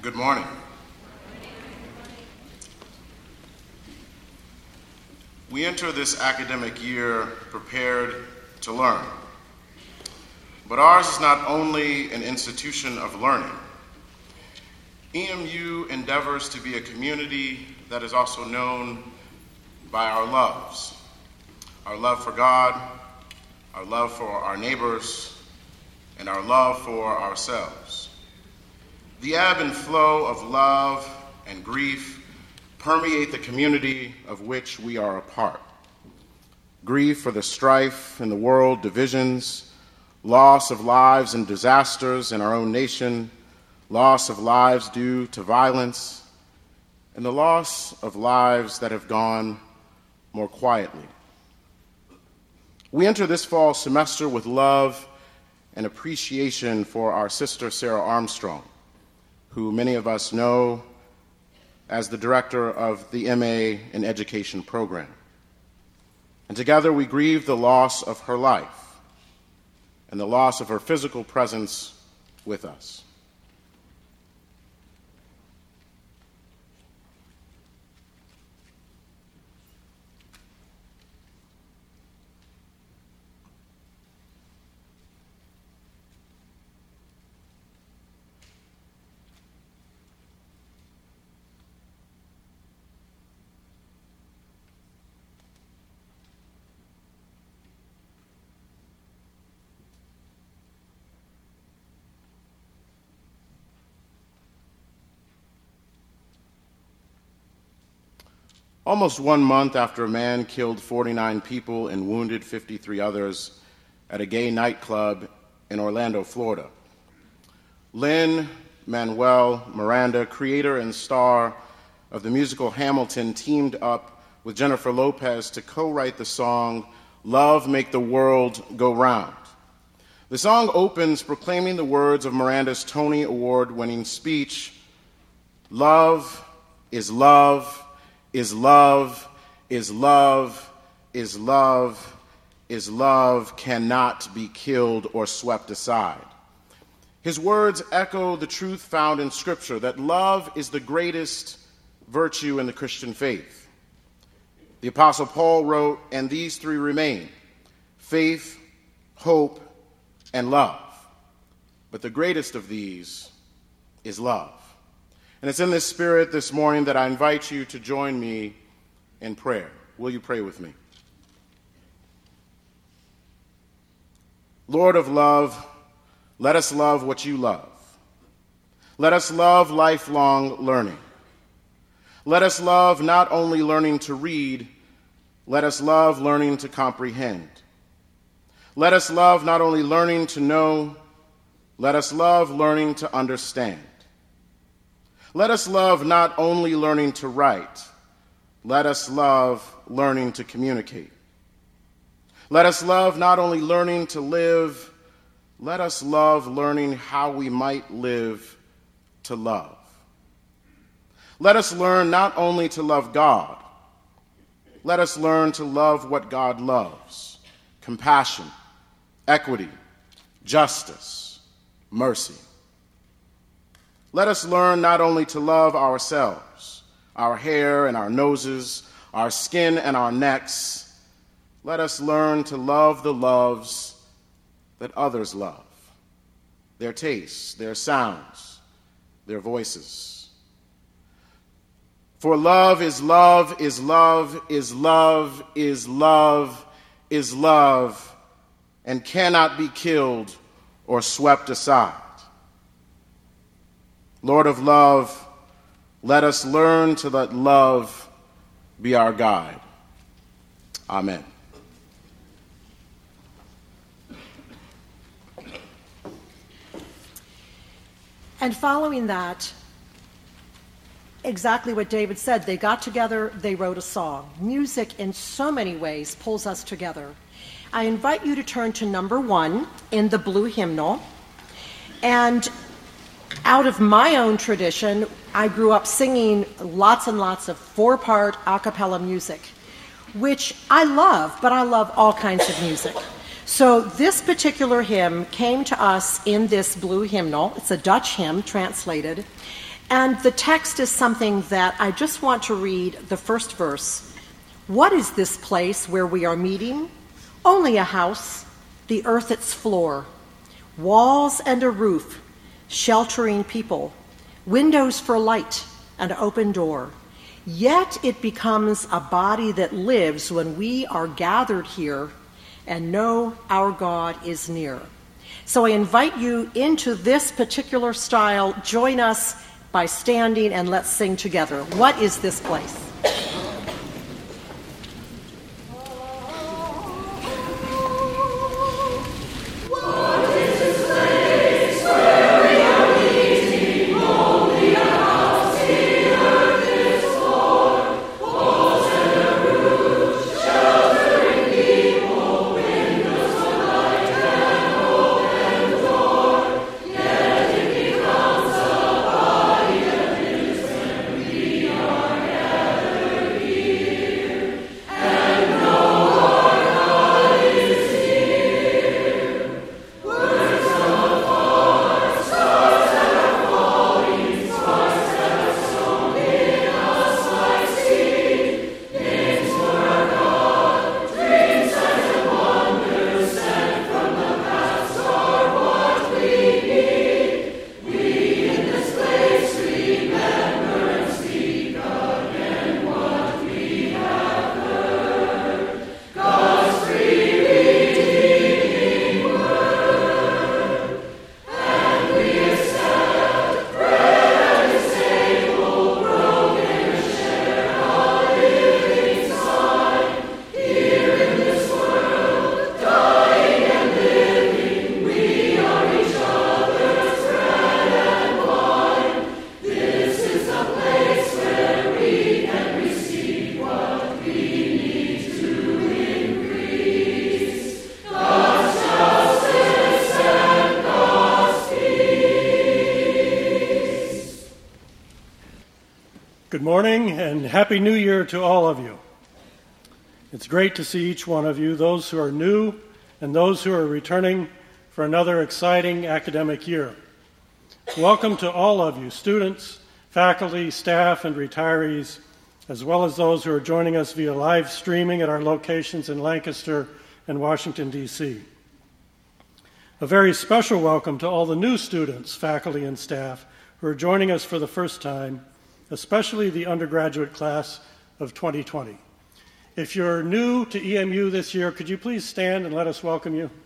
Good morning. We enter this academic year prepared to learn. But ours is not only an institution of learning. EMU endeavors to be a community that is also known by our loves. Our love for God, our love for our neighbors, and our love for ourselves. The ebb and flow of love and grief permeate the community of which we are a part. Grief for the strife in the world, divisions, loss of lives and disasters in our own nation, loss of lives due to violence, and the loss of lives that have gone more quietly. We enter this fall semester with love and appreciation for our sister Sarah Armstrong, who many of us know as the director of the MA in Education program. And together we grieve the loss of her life and the loss of her physical presence with us. Almost 1 month after a man killed 49 people and wounded 53 others at a gay nightclub in Orlando, Florida, Lin-Manuel Miranda, creator and star of the musical Hamilton, teamed up with Jennifer Lopez to co-write the song "Love Make the World Go Round." The song opens proclaiming the words of Miranda's Tony Award-winning speech, "Love is love, is love, is love, is love, is love, cannot be killed or swept aside." His words echo the truth found in Scripture that love is the greatest virtue in the Christian faith. The Apostle Paul wrote, "And these three remain, faith, hope, and love. But the greatest of these is love." And it's in this spirit this morning that I invite you to join me in prayer. Will you pray with me? Lord of love, let us love what you love. Let us love lifelong learning. Let us love not only learning to read, let us love learning to comprehend. Let us love not only learning to know, let us love learning to understand. Let us love not only learning to write, let us love learning to communicate. Let us love not only learning to live, let us love learning how we might live to love. Let us learn not only to love God, let us learn to love what God loves: compassion, equity, justice, mercy. Let us learn not only to love ourselves, our hair and our noses, our skin and our necks. Let us learn to love the loves that others love, their tastes, their sounds, their voices. For love is love, is love, is love, is love, is love, and cannot be killed or swept aside. Lord of love, let us learn to let love be our guide. Amen. And following that, exactly what David said, they got together, they wrote a song. Music in so many ways pulls us together. I invite you to turn to number 1 in the blue hymnal. And out of my own tradition, I grew up singing lots and lots of 4-part a cappella music, which I love, but I love all kinds of music. So this particular hymn came to us in this blue hymnal. It's a Dutch hymn translated, And the text is something that I just want to read the first verse. What is this place where we are meeting? Only a house, the earth its floor, walls and a roof, sheltering people, windows for light, and open door. Yet it becomes a body that lives when we are gathered here and know our God is near. So I invite you into this particular style. Join us by standing and let's sing together. What is this place? Good morning and Happy New Year to all of you. It's great to see each one of you, those who are new and those who are returning for another exciting academic year. Welcome to all of you, students, faculty, staff, and retirees, as well as those who are joining us via live streaming at our locations in Lancaster and Washington, D.C. A very special welcome to all the new students, faculty, and staff who are joining us for the first time, especially the undergraduate class of 2020. If you're new to EMU this year, could you please stand and let us welcome you?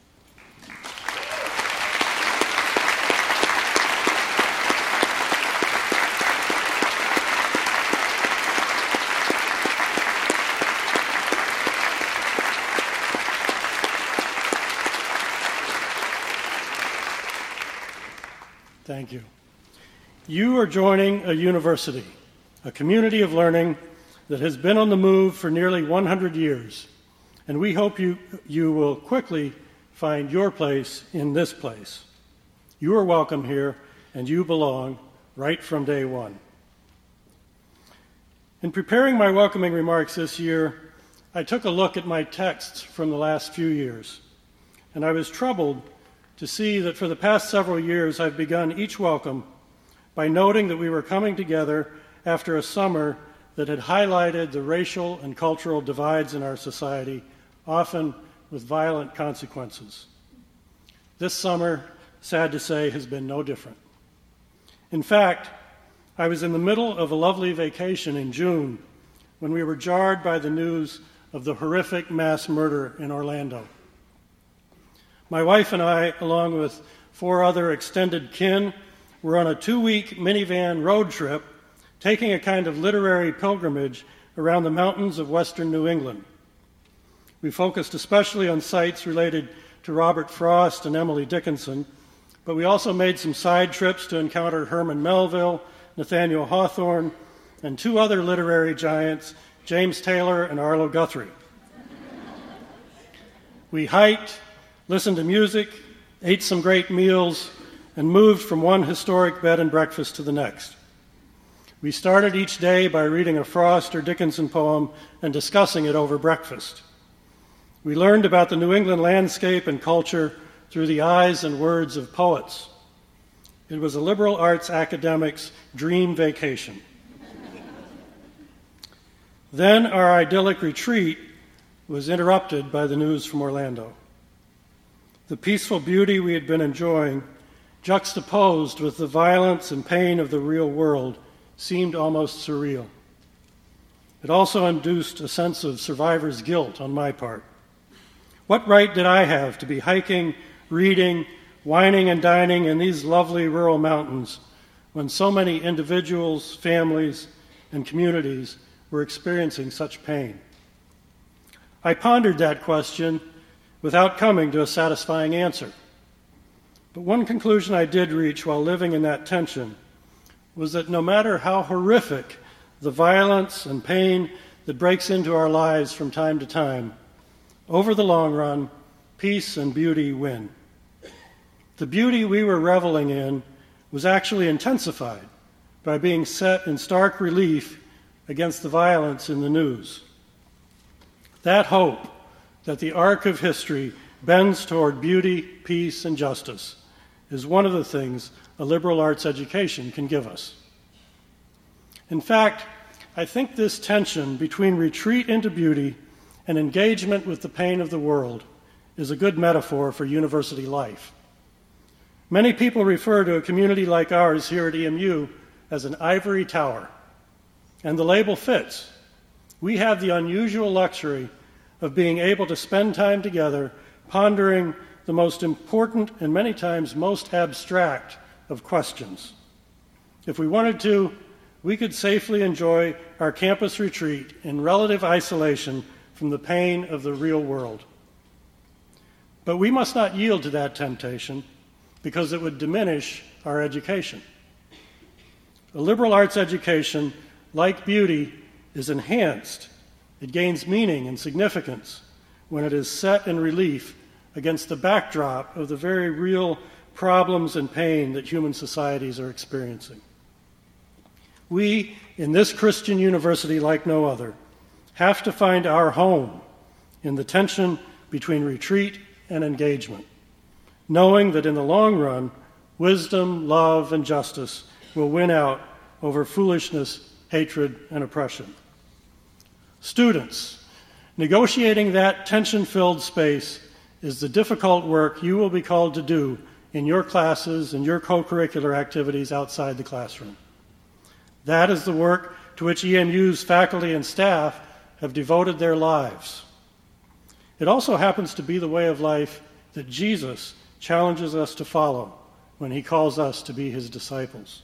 Thank you. You are joining a university, a community of learning that has been on the move for nearly 100 years, and we hope you will quickly find your place in this place. You are welcome here, and you belong right from day one. In preparing my welcoming remarks this year, I took a look at my texts from the last few years, and I was troubled to see that for the past several years I've begun each welcome by noting that we were coming together after a summer that had highlighted the racial and cultural divides in our society, often with violent consequences. This summer, sad to say, has been no different. In fact, I was in the middle of a lovely vacation in June when we were jarred by the news of the horrific mass murder in Orlando. My wife and I, along with 4 other extended kin, were on a 2-week minivan road trip, taking a kind of literary pilgrimage around the mountains of western New England. We focused especially on sites related to Robert Frost and Emily Dickinson, but we also made some side trips to encounter Herman Melville, Nathaniel Hawthorne, and 2 other literary giants, James Taylor and Arlo Guthrie. We hiked, listened to music, ate some great meals, and moved from one historic bed and breakfast to the next. We started each day by reading a Frost or Dickinson poem and discussing it over breakfast. We learned about the New England landscape and culture through the eyes and words of poets. It was a liberal arts academic's dream vacation. Then our idyllic retreat was interrupted by the news from Orlando. The peaceful beauty we had been enjoying, juxtaposed with the violence and pain of the real world, seemed almost surreal. It also induced a sense of survivor's guilt on my part. What right did I have to be hiking, reading, wining and dining in these lovely rural mountains when so many individuals, families, and communities were experiencing such pain? I pondered that question without coming to a satisfying answer. But one conclusion I did reach while living in that tension was that no matter how horrific the violence and pain that breaks into our lives from time to time, over the long run, peace and beauty win. The beauty we were reveling in was actually intensified by being set in stark relief against the violence in the news. That hope that the arc of history bends toward beauty, peace, and justice is one of the things a liberal arts education can give us. In fact, I think this tension between retreat into beauty and engagement with the pain of the world is a good metaphor for university life. Many people refer to a community like ours here at EMU as an ivory tower, and the label fits. We have the unusual luxury of being able to spend time together pondering the most important and many times most abstract of questions. If we wanted to, we could safely enjoy our campus retreat in relative isolation from the pain of the real world. But we must not yield to that temptation because it would diminish our education. A liberal arts education, like beauty, is enhanced. It gains meaning and significance when it is set in relief against the backdrop of the very real problems and pain that human societies are experiencing. We, in this Christian university like no other, have to find our home in the tension between retreat and engagement, knowing that in the long run, wisdom, love, and justice will win out over foolishness, hatred, and oppression. Students, negotiating that tension-filled space is the difficult work you will be called to do in your classes and your co-curricular activities outside the classroom. That is the work to which EMU's faculty and staff have devoted their lives. It also happens to be the way of life that Jesus challenges us to follow when he calls us to be his disciples.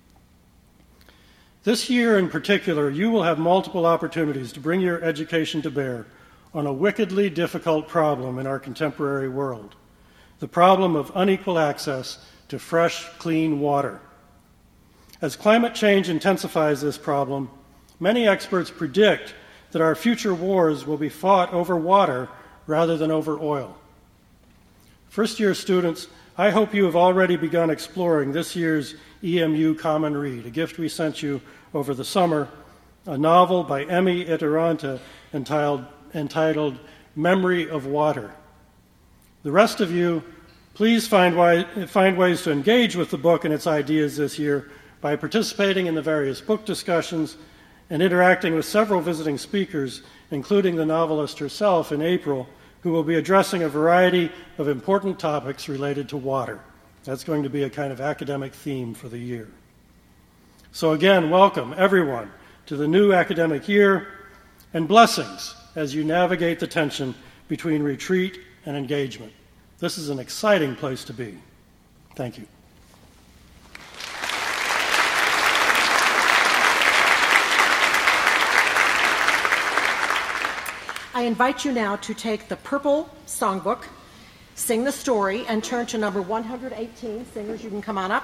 This year in particular, you will have multiple opportunities to bring your education to bear on a wickedly difficult problem in our contemporary world, the problem of unequal access to fresh, clean water. As climate change intensifies this problem, many experts predict that our future wars will be fought over water rather than over oil. First-year students, I hope you have already begun exploring this year's EMU Common Read, a gift we sent you over the summer, a novel by Emmy Iteranta entitled Memory of Water. The rest of you, please find ways to engage with the book and its ideas this year by participating in the various book discussions and interacting with several visiting speakers, including the novelist herself in April, who will be addressing a variety of important topics related to water. That's going to be a kind of academic theme for the year. So again, welcome everyone to the new academic year, and blessings as you navigate the tension between retreat and engagement. This is an exciting place to be. Thank you. I invite you now to take the purple songbook, sing the story, and turn to number 118. Singers, you can come on up.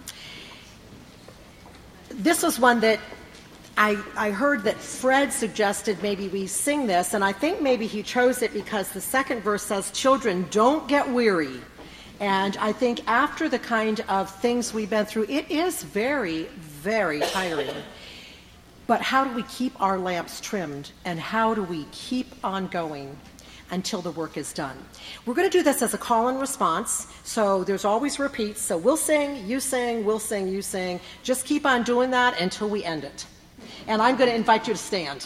This was one that I heard that Fred suggested maybe we sing this, and I think maybe he chose it because the second verse says, "Children, don't get weary." And I think after the kind of things we've been through, it is very, very tiring. But how do we keep our lamps trimmed, and how do we keep on going? until the work is done. We're going to do this as a call and response, so there's always repeats. So we'll sing, you sing, we'll sing, you sing. Just keep on doing that until we end it. And I'm going to invite you to stand.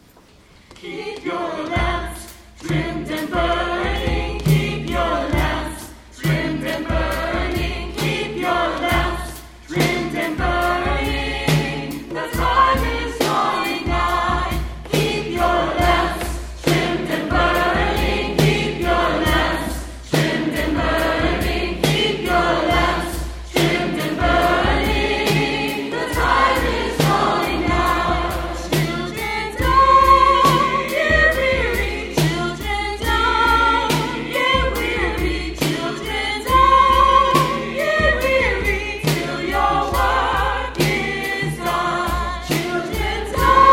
Keep your lamps trimmed and burning. Keep your lamps trimmed and burning. Keep your lamps trimmed and burning. The time is drawing nigh. Keep your lamps trimmed and burning. Keep your lamps trimmed and burning. Keep your lamps trimmed and burning. The time is drawing nigh. Children, don't get weary. Children, don't get weary. Children, don't get weary till your work is done. Children,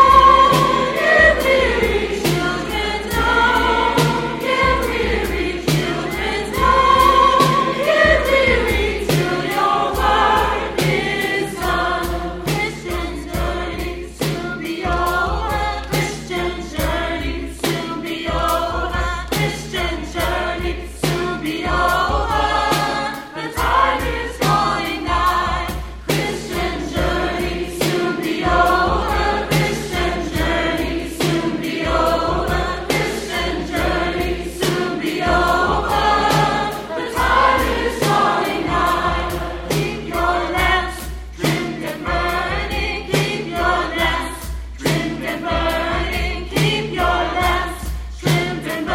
don't get weary. Children, don't get weary. Children, don't get weary till your work is done. Christian journey soon be over. Christian journey soon be over. Christian journey soon be over. The time is drawing nigh. Christian journey soon be over. Christian journey soon be over. Christian journey soon be over. The time is drawing nigh. Keep your lamps trimmed and burning. Keep your lamps trimmed and burning. Keep your lamps trimmed and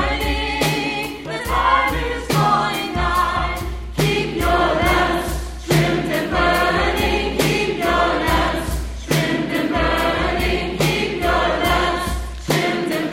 burning. The time is drawing nigh. Keep your lamps trimmed and burning. Keep your lamps trimmed and burning. Keep your lamps trimmed and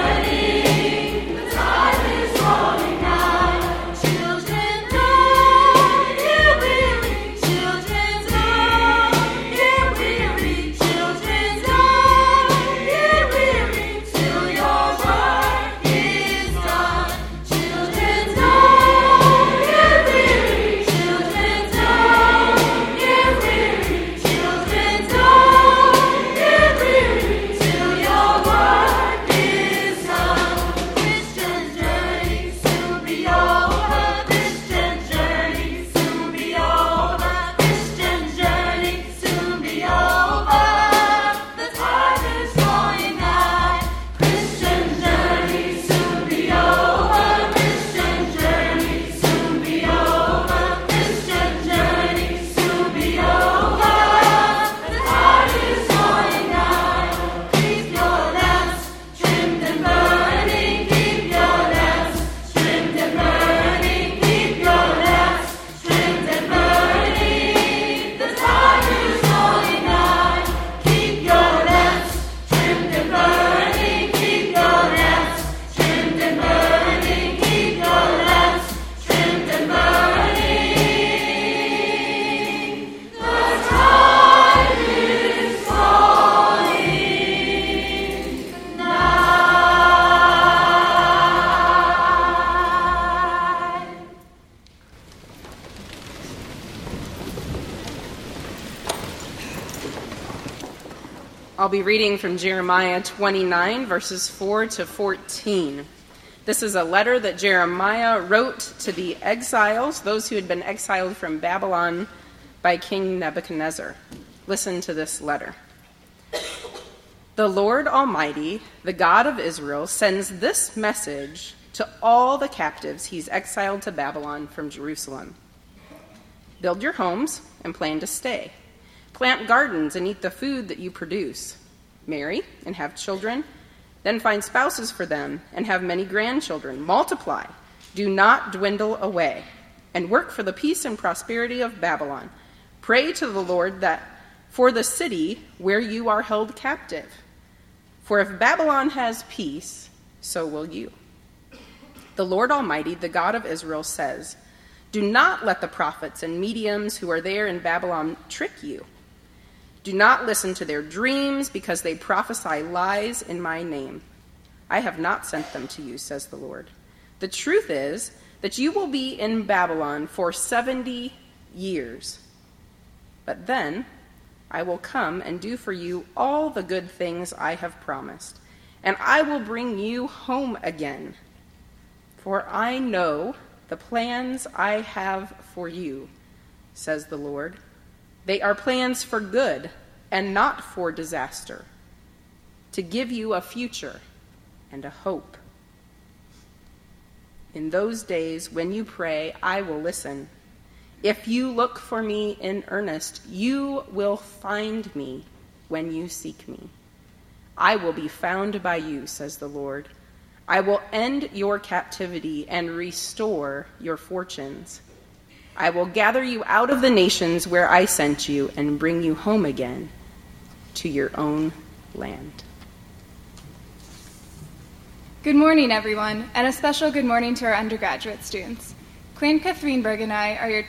burning. The time is drawing nigh. Children, don't get weary. Children, don't get weary. Children, don't get weary till your work is done. Children, don't get weary. Children, don't get weary. Children, don't get weary till your work is done. Christian journey soon be over. Christian journey soon be over. Christian journey soon be over. The time is drawing nigh. Christian journey soon be over. Christian journey soon be over. Christian journey soon be over. The time is drawing nigh. Keep your lamps trimmed and burning. Keep your lamps trimmed and burning. Keep your lamps trimmed and burning. The time is drawing nigh. Keep your lamps trimmed and burning. Keep your lamps trimmed and burning. Keep your lamps trimmed and burning. The time is drawing nigh. I'll be reading from Jeremiah 29, verses 4 to 14. This is a letter that Jeremiah wrote to the exiles, those who had been exiled from Babylon by King Nebuchadnezzar. Listen to this letter. The Lord Almighty, the God of Israel, sends this message to all the captives he's exiled to Babylon from Jerusalem. Build your homes and plan to stay. Plant gardens and eat the food that you produce. Marry and have children. Then find spouses for them and have many grandchildren. Multiply. Do not dwindle away. And work for the peace and prosperity of Babylon. Pray to the Lord that for the city where you are held captive. For if Babylon has peace, so will you. The Lord Almighty, the God of Israel, says, do not let the prophets and mediums who are there in Babylon trick you. Do not listen to their dreams, because they prophesy lies in my name. I have not sent them to you, says the Lord. The truth is that you will be in Babylon for 70 years. But then I will come and do for you all the good things I have promised, and I will bring you home again For I know the plans I have for you, says the Lord. They are plans for good and not for disaster, to give you a future and a hope. In those days when you pray, I will listen. If you look for me in earnest, you will find me when you seek me. I will be found by you, says the Lord. I will end your captivity and restore your fortunes. I will gather you out of the nations where I sent you and bring you home again to your own land. Good morning, everyone, and a special good morning to our undergraduate students. Quinn Kathreenberg and I are your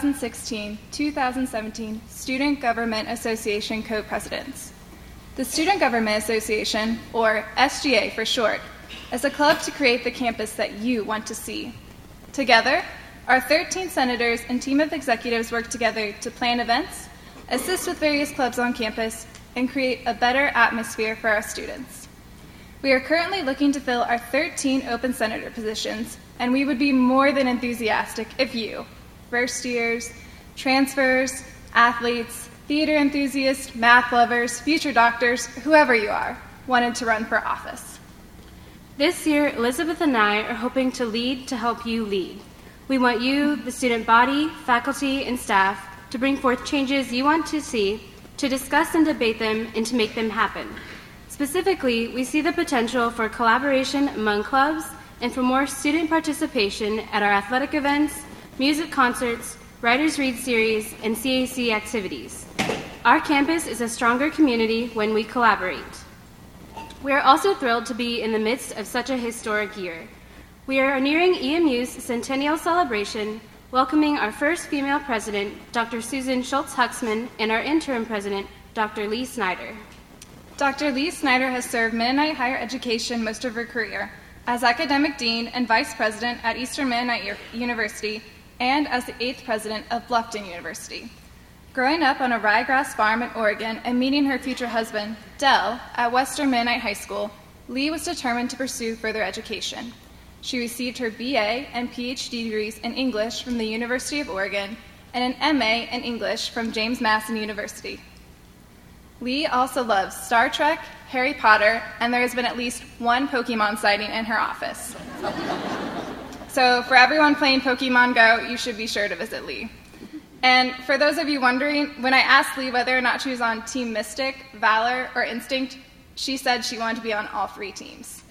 2016-2017 Student Government Association co-presidents. The Student Government Association, or SGA for short, is a club to create the campus that you want to see. Together, our 13 senators and team of executives work together to plan events, assist with various clubs on campus, and create a better atmosphere for our students. We are currently looking to fill our 13 open senator positions, and we would be more than enthusiastic if you, first years, transfers, athletes, theater enthusiasts, math lovers, future doctors, whoever you are, wanted to run for office. This year, Elizabeth and I are hoping to lead to help you lead. We want you, the student body, faculty, and staff, to bring forth changes you want to see, to discuss and debate them, and to make them happen. Specifically, we see the potential for collaboration among clubs and for more student participation at our athletic events, music concerts, Writers Read series, and CAC activities. Our campus is a stronger community when we collaborate. We are also thrilled to be in the midst of such a historic year. We are nearing EMU's centennial celebration, welcoming our first female president, Dr. Susan Schultz-Huxman, and our interim president, Dr. Lee Snyder. Dr. Lee Snyder has served Mennonite higher education most of her career as academic dean and vice president at Eastern Mennonite University and as the 8th president of Bluffton University. Growing up on a ryegrass farm in Oregon and meeting her future husband, Dell, at Western Mennonite High School, Lee was determined to pursue further education. She received her BA and PhD degrees in English from the University of Oregon and an MA in English from James Madison University. Lee also loves Star Trek, Harry Potter, and there has been at least one Pokemon sighting in her office. So for everyone playing Pokemon Go, you should be sure to visit Lee. And for those of you wondering, when I asked Lee whether or not she was on Team Mystic, Valor, or Instinct, she said she wanted to be on all 3 teams.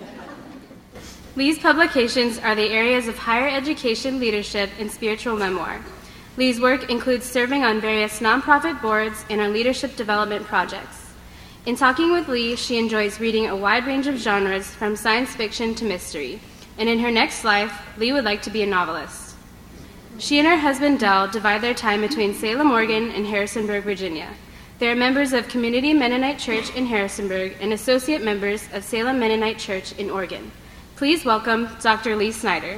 Lee's publications are the areas of higher education leadership and spiritual memoir. Lee's work includes serving on various nonprofit boards and on leadership development projects. In talking with Lee, she enjoys reading a wide range of genres from science fiction to mystery, and in her next life, Lee would like to be a novelist. She and her husband, Dell, divide their time between Salem, Oregon, and Harrisonburg, Virginia. They are members of Community Mennonite Church in Harrisonburg and associate members of Salem Mennonite Church in Oregon. Please welcome Dr. Lee Snyder.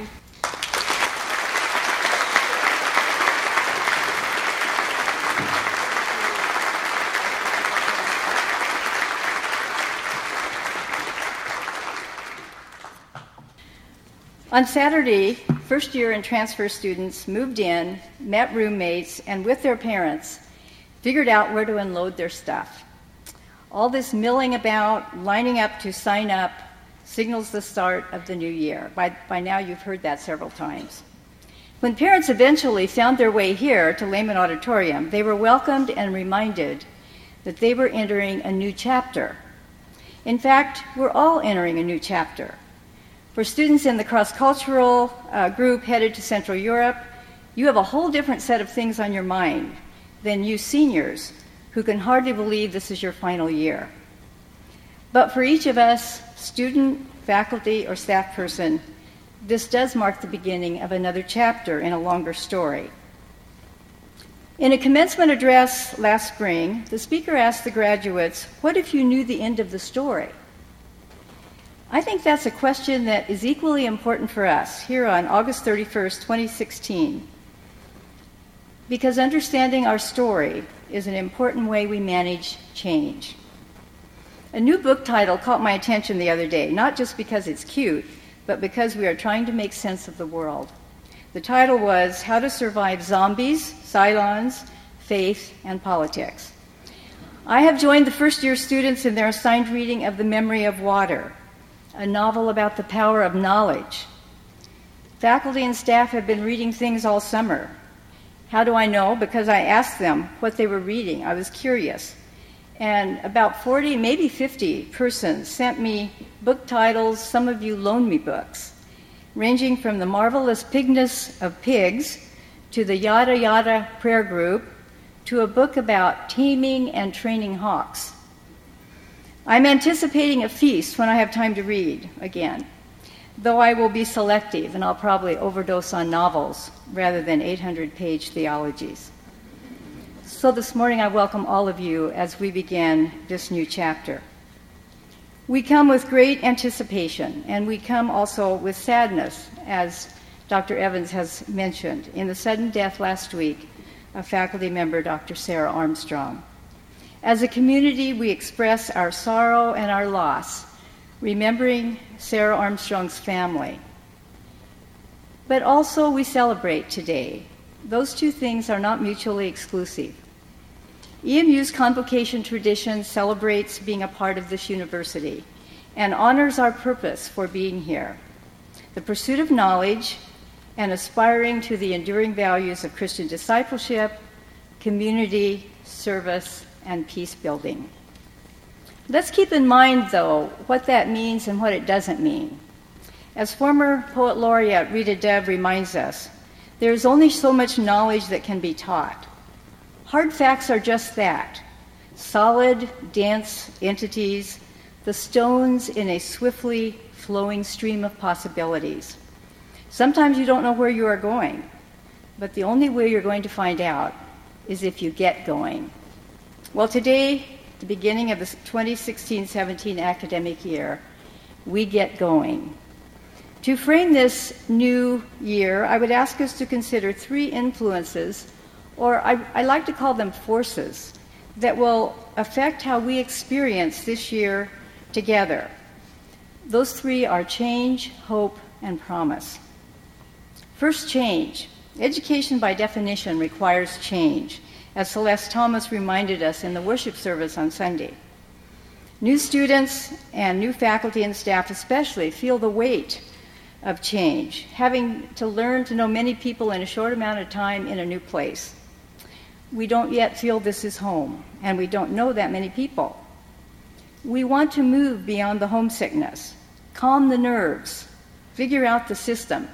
On Saturday, first-year and transfer students moved in, met roommates, and with their parents, figured out where to unload their stuff. All this milling about, lining up to sign up, signals the start of the new year. By now, you've heard that several times. When parents eventually found their way here to Lehman Auditorium, they were welcomed and reminded that they were entering a new chapter. In fact, we're all entering a new chapter. For students in the cross-cultural group headed to Central Europe, you have a whole different set of things on your mind than you seniors who can hardly believe this is your final year. But for each of us, student, faculty, or staff person, this does mark the beginning of another chapter in a longer story. In a commencement address last spring, the speaker asked the graduates, "What if you knew the end of the story?" I think that's a question that is equally important for us here on August 31st, 2016, because understanding our story is an important way we manage change. A new book title caught my attention the other day, not just because it's cute, but because we are trying to make sense of the world. The title was How to Survive Zombies, Cylons, Faith, and Politics. I have joined the first-year students in their assigned reading of The Memory of Water, a novel about the power of knowledge. Faculty and staff have been reading things all summer. How do I know? Because I asked them what they were reading. I was curious. And about 40, maybe 50 persons sent me book titles. Some of you loaned me books, ranging from The Marvelous Pigness of Pigs to the Yada Yada Prayer Group to a book about taming and training hawks. I'm anticipating a feast when I have time to read again, though I will be selective and I'll probably overdose on novels rather than 800-page theologies. So this morning I welcome all of you as we begin this new chapter. We come with great anticipation, and we come also with sadness, as Dr. Evans has mentioned, in the sudden death last week of faculty member Dr. Sarah Armstrong. As a community, we express our sorrow and our loss, remembering Sarah Armstrong's family. But also we celebrate today. Those two things are not mutually exclusive. EMU's convocation tradition celebrates being a part of this university and honors our purpose for being here, the pursuit of knowledge and aspiring to the enduring values of Christian discipleship, community, service, and peace building. Let's keep in mind, though, what that means and what it doesn't mean. As former poet laureate Rita Dove reminds us, there is only so much knowledge that can be taught. Hard facts are just that, solid, dense entities, the stones in a swiftly flowing stream of possibilities. Sometimes you don't know where you are going, but the only way you're going to find out is if you get going. Well, today, the beginning of the 2016-17 academic year, we get going. To frame this new year, I would ask us to consider three influences, or I like to call them forces, that will affect how we experience this year together. Those three are change, hope, and promise. First, change. Education, by definition, requires change, as Celeste Thomas reminded us in the worship service on Sunday. New students and new faculty and staff especially feel the weight of change, having to learn to know many people in a short amount of time in a new place. We don't yet feel this is home, and we don't know that many people. We want to move beyond the homesickness, calm the nerves, figure out the system.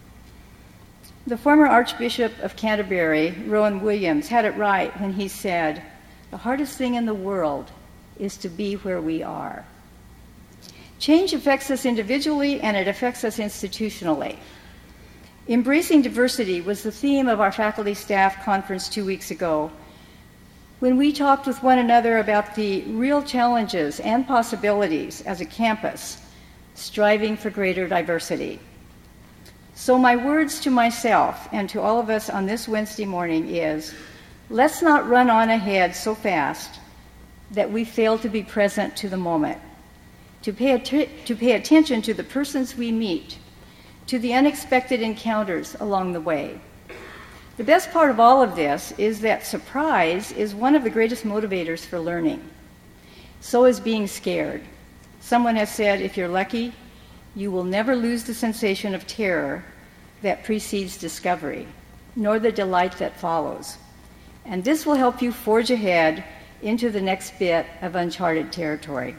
The former Archbishop of Canterbury, Rowan Williams, had it right when he said, "The hardest thing in the world is to be where we are." Change affects us individually, and it affects us institutionally. Embracing diversity was the theme of our faculty staff conference 2 weeks ago, when we talked with one another about the real challenges and possibilities as a campus striving for greater diversity. So my words to myself and to all of us on this Wednesday morning is, let's not run on ahead so fast that we fail to be present to the moment, to pay attention to the persons we meet, to the unexpected encounters along the way. The best part of all of this is that surprise is one of the greatest motivators for learning. So is being scared. Someone has said, if you're lucky, you will never lose the sensation of terror that precedes discovery, nor the delight that follows. And this will help you forge ahead into the next bit of uncharted territory.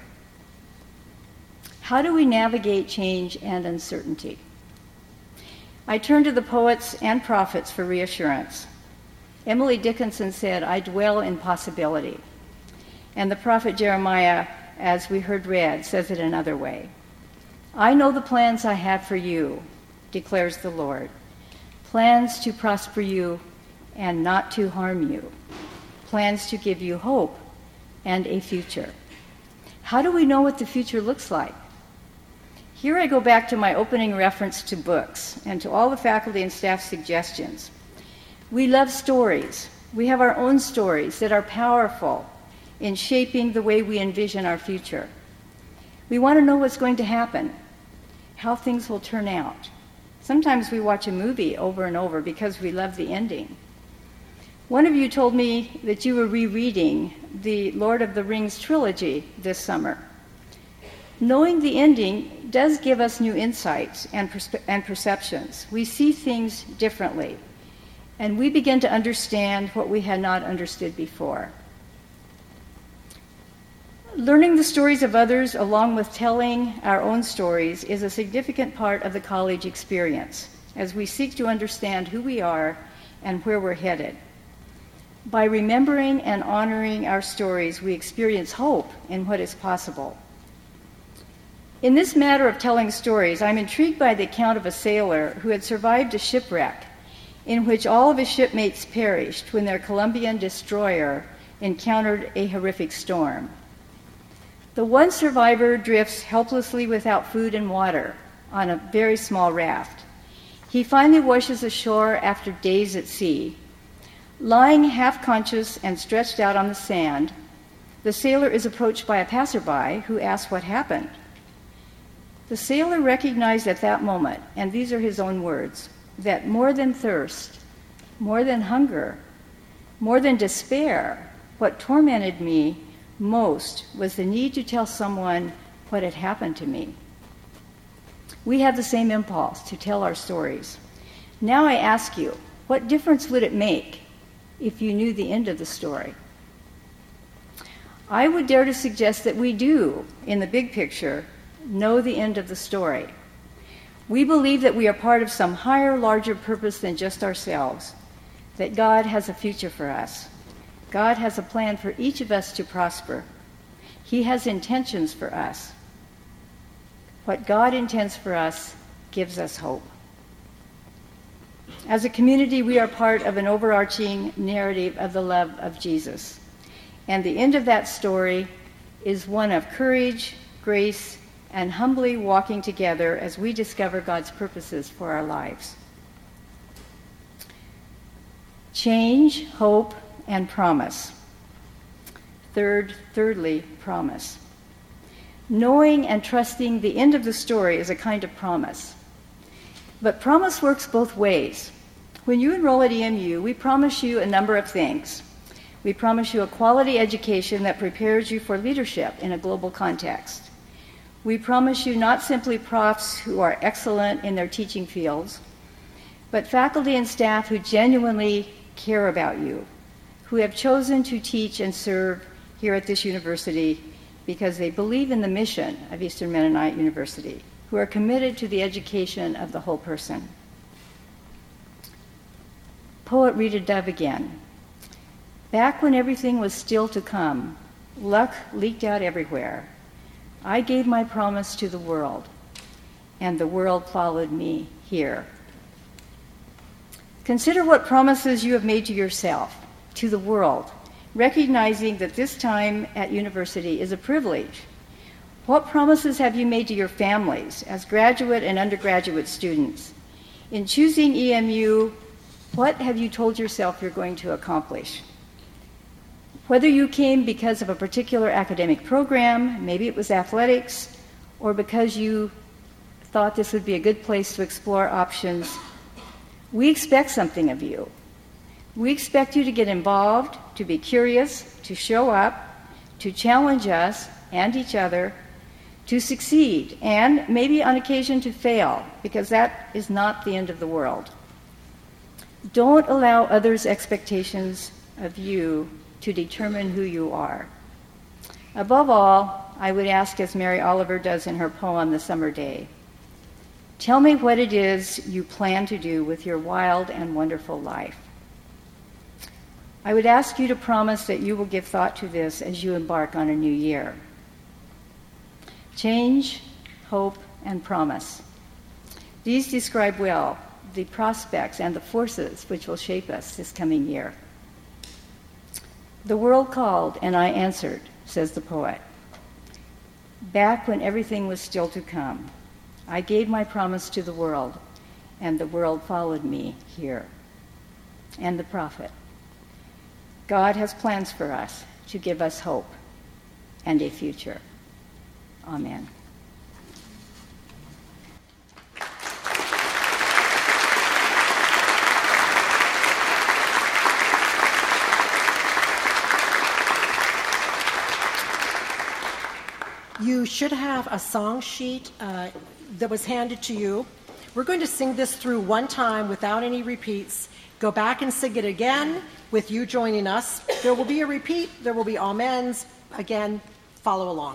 How do we navigate change and uncertainty? I turn to the poets and prophets for reassurance. Emily Dickinson said, "I dwell in possibility." And the prophet Jeremiah, as we heard read, says it another way. "I know the plans I have for you, declares the Lord, plans to prosper you and not to harm you, plans to give you hope and a future." How do we know what the future looks like? Here I go back to my opening reference to books and to all the faculty and staff suggestions. We love stories. We have our own stories that are powerful in shaping the way we envision our future. We want to know what's going to happen. how things will turn out. Sometimes we watch a movie over and over because we love the ending. One of you told me that you were rereading the Lord of the Rings trilogy this summer. Knowing the ending does give us new insights and perceptions. We see things differently, and we begin to understand what we had not understood before. Learning the stories of others along with telling our own stories is a significant part of the college experience as we seek to understand who we are and where we're headed. By remembering and honoring our stories, we experience hope in what is possible. In this matter of telling stories, I'm intrigued by the account of a sailor who had survived a shipwreck in which all of his shipmates perished when their Colombian destroyer encountered a horrific storm. The one survivor drifts helplessly without food and water on a very small raft. He finally washes ashore after days at sea. Lying half-conscious and stretched out on the sand, the sailor is approached by a passerby who asks what happened. The sailor recognized at that moment, and these are his own words, that more than thirst, more than hunger, more than despair, what tormented me most was the need to tell someone what had happened to me. We have the same impulse to tell our stories. Now I ask you, what difference would it make if you knew the end of the story? I would dare to suggest that we do, in the big picture, know the end of the story. We believe that we are part of some higher, larger purpose than just ourselves, that God has a future for us. God has a plan for each of us to prosper. He has intentions for us. What God intends for us gives us hope. As a community, we are part of an overarching narrative of the love of Jesus. And the end of that story is one of courage, grace, and humbly walking together as we discover God's purposes for our lives. Change, hope, and promise. Thirdly, promise. Knowing and trusting the end of the story is a kind of promise. But promise works both ways. When you enroll at EMU, we promise you a number of things. We promise you a quality education that prepares you for leadership in a global context. We promise you not simply profs who are excellent in their teaching fields, but faculty and staff who genuinely care about you, who have chosen to teach and serve here at this university because they believe in the mission of Eastern Mennonite University, who are committed to the education of the whole person. Poet Rita Dove again. Back when everything was still to come, luck leaked out everywhere. I gave my promise to the world, and the world followed me here. Consider what promises you have made to yourself, to the world, recognizing that this time at university is a privilege. What promises have you made to your families as graduate and undergraduate students? In choosing EMU, what have you told yourself you're going to accomplish? Whether you came because of a particular academic program, maybe it was athletics, or because you thought this would be a good place to explore options, we expect something of you. We expect you to get involved, to be curious, to show up, to challenge us and each other, to succeed, and maybe on occasion to fail, because that is not the end of the world. Don't allow others' expectations of you to determine who you are. Above all, I would ask, as Mary Oliver does in her poem, The Summer Day, tell me what it is you plan to do with your wild and wonderful life. I would ask you to promise that you will give thought to this as you embark on a new year. Change, hope, and promise. These describe well the prospects and the forces which will shape us this coming year. The world called, and I answered, says the poet. Back when everything was still to come, I gave my promise to the world, and the world followed me here. And the prophet. God has plans for us to give us hope and a future. Amen. you should have a song sheet that was handed to you. We're going to sing this through one time without any repeats. Go back and sing it again with you joining us. There will be a repeat. There will be amens. Again, follow along.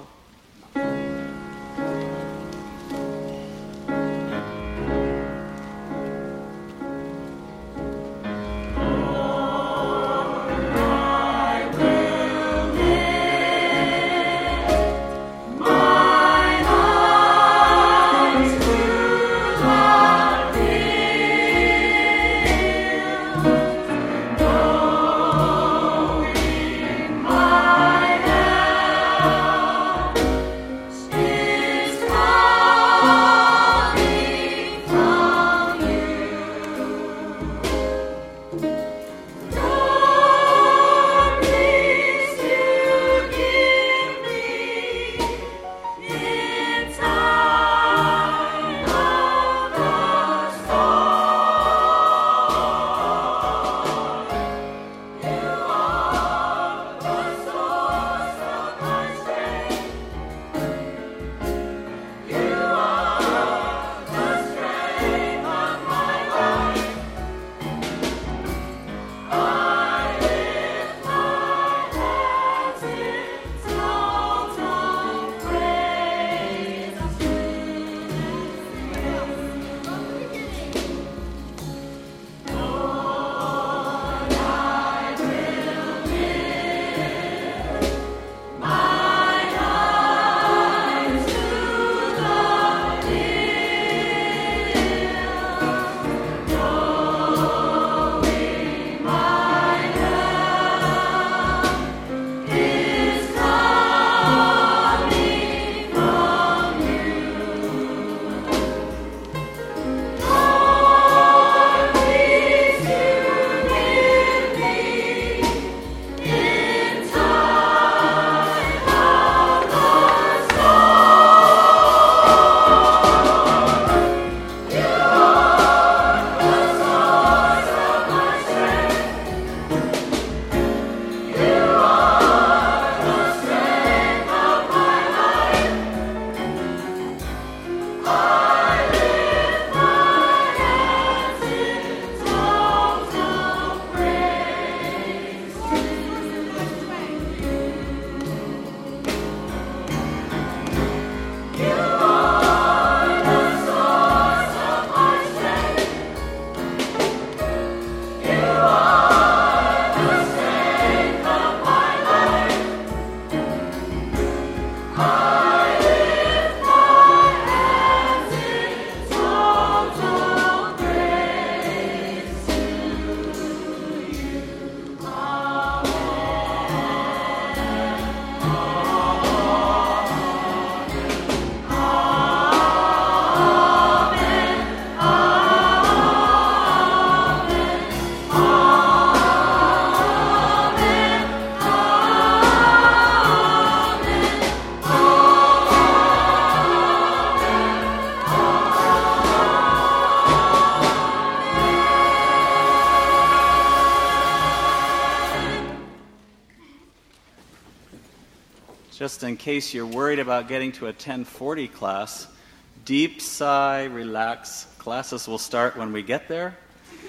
Just in case you're worried about getting to a 1040 class, deep sigh, relax. Classes will start when we get there.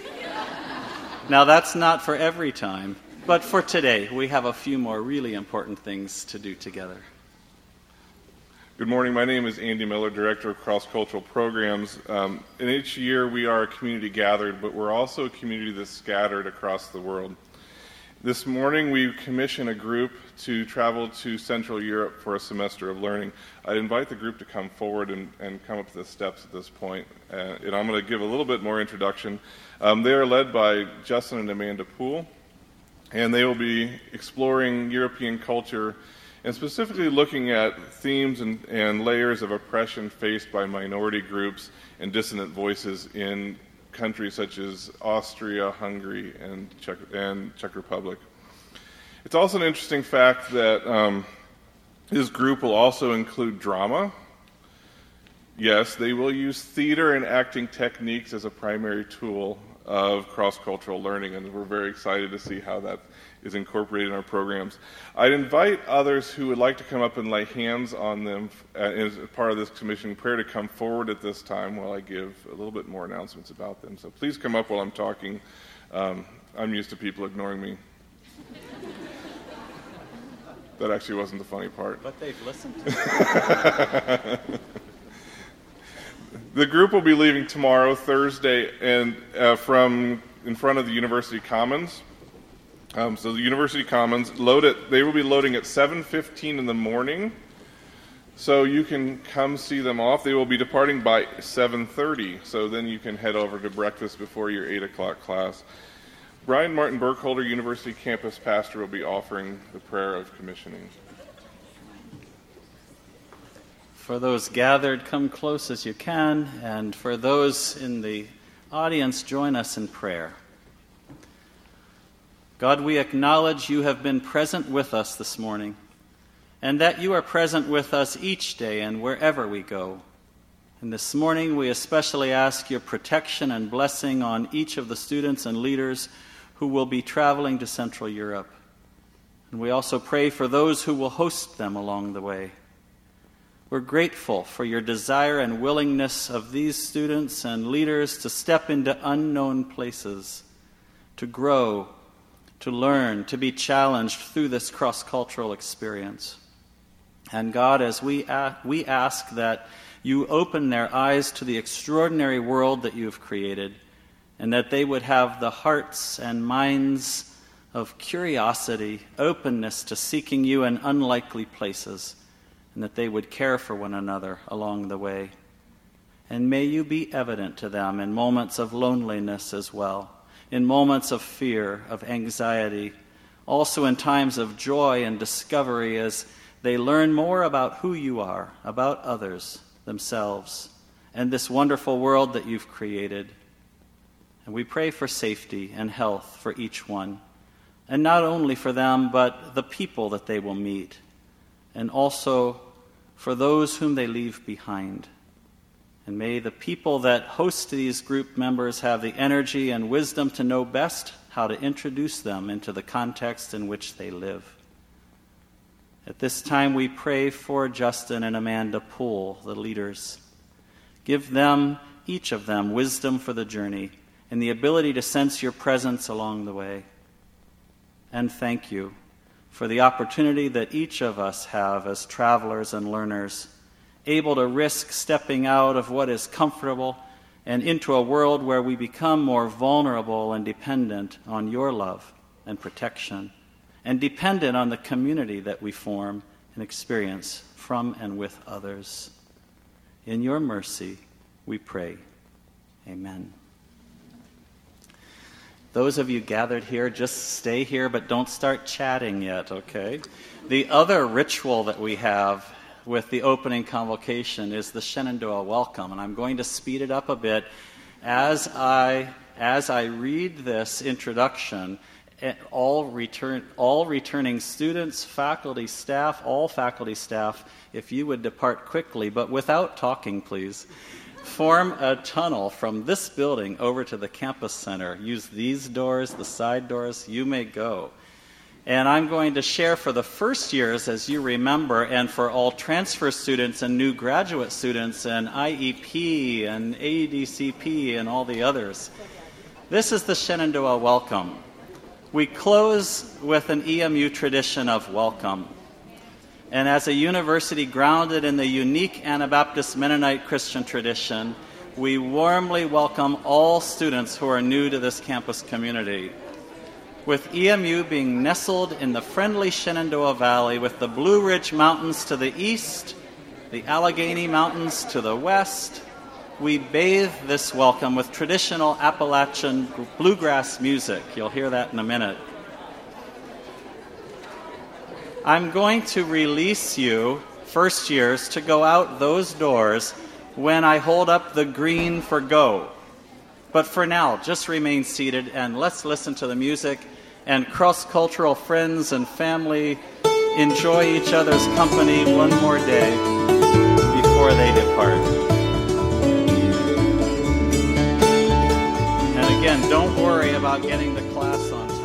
Now, that's not for every time, but for today, we have a few more really important things to do together. Good morning. My name is Andy Miller, Director of Cross-Cultural Programs. And each year we are a community gathered, but we're also a community that's scattered across the world. This morning we commission a group to travel to Central Europe for a semester of learning. I'd invite the group to come forward and come up to the steps at this point. And I'm going to give a little bit more introduction. They are led by Justin and Amanda Poole, and they will be exploring European culture and specifically looking at themes and layers of oppression faced by minority groups and dissident voices in countries such as Austria, Hungary, and Czech Republic. It's also an interesting fact that this group will also include drama. Yes, they will use theater and acting techniques as a primary tool of cross-cultural learning, and we're very excited to see how that is incorporated in our programs. I'd invite others who would like to come up and lay hands on them as part of this commission prayer to come forward at this time while I give a little bit more announcements about them. So please come up while I'm talking. I'm used to people ignoring me. That actually wasn't the funny part. But they've listened to it. The group will be leaving tomorrow, Thursday, and from in front of the University Commons. So the University Commons, they will be loading at 7:15 in the morning, so you can come see them off. They will be departing by 7:30, so then you can head over to breakfast before your 8 o'clock class. Brian Martin Burkholder, University Campus Pastor, will be offering the prayer of commissioning. For those gathered, come close as you can, and for those in the audience, join us in prayer. God, we acknowledge you have been present with us this morning, and that you are present with us each day and wherever we go. And this morning we especially ask your protection and blessing on each of the students and leaders who will be traveling to Central Europe. And we also pray for those who will host them along the way. We're grateful for your desire and willingness of these students and leaders to step into unknown places, to grow, to learn, to be challenged through this cross-cultural experience. And God, as we ask that you open their eyes to the extraordinary world that you've created, and that they would have the hearts and minds of curiosity, openness to seeking you in unlikely places, and that they would care for one another along the way. And may you be evident to them in moments of loneliness as well, in moments of fear, of anxiety, also in times of joy and discovery as they learn more about who you are, about others, themselves, and this wonderful world that you've created. And we pray for safety and health for each one, and not only for them, but the people that they will meet, and also for those whom they leave behind. And may the people that host these group members have the energy and wisdom to know best how to introduce them into the context in which they live. At this time, we pray for Justin and Amanda Poole, the leaders. Give them, each of them, wisdom for the journey and the ability to sense your presence along the way. And thank you for the opportunity that each of us have as travelers and learners, able to risk stepping out of what is comfortable and into a world where we become more vulnerable and dependent on your love and protection, and dependent on the community that we form and experience from and with others. In your mercy, we pray. Amen. Those of you gathered here, just stay here, but don't start chatting yet, okay? The other ritual that we have with the opening convocation is the Shenandoah welcome, and I'm going to speed it up a bit. As I read this introduction, all returning students, faculty, staff, all faculty staff, if you would depart quickly, but without talking, please. Form a tunnel from this building over to the campus center. Use these doors, the side doors. You may go. And I'm going to share for the first years, as you remember, and for all transfer students and new graduate students and IEP and ADCP and all the others. This is the Shenandoah welcome. We close with an EMU tradition of welcome. And as a university grounded in the unique Anabaptist Mennonite Christian tradition, we warmly welcome all students who are new to this campus community. With EMU being nestled in the friendly Shenandoah Valley with the Blue Ridge Mountains to the east, the Allegheny Mountains to the west, we bathe this welcome with traditional Appalachian bluegrass music. You'll hear that in a minute. I'm going to release you, first years, to go out those doors when I hold up the green for go. But for now, just remain seated and let's listen to the music, and cross-cultural friends and family enjoy each other's company one more day before they depart. And again, don't worry about getting the class on